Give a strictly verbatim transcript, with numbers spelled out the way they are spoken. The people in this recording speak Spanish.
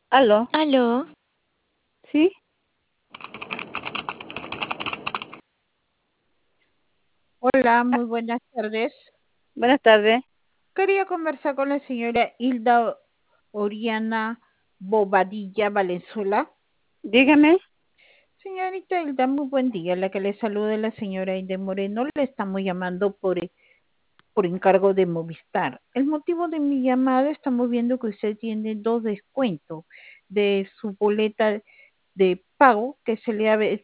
¿Aló? Aló, ¿Sí? Hola, muy buenas tardes. Buenas tardes. Quería conversar con la señora Hilda Oriana Bobadilla Valenzuela. Dígame. Señorita Hilda, muy buen día. La que le saluda es la señora Hilda Moreno. Le estamos llamando por, por encargo de Movistar. El motivo de mi llamada, estamos viendo que usted tiene dos descuentos de su boleta de pago que se le ha